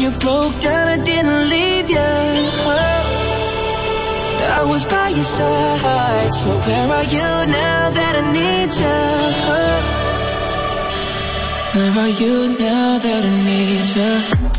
you broke down, I didn't leave you. I was by your side. So where are you now that I need you? Where are you now that I need you?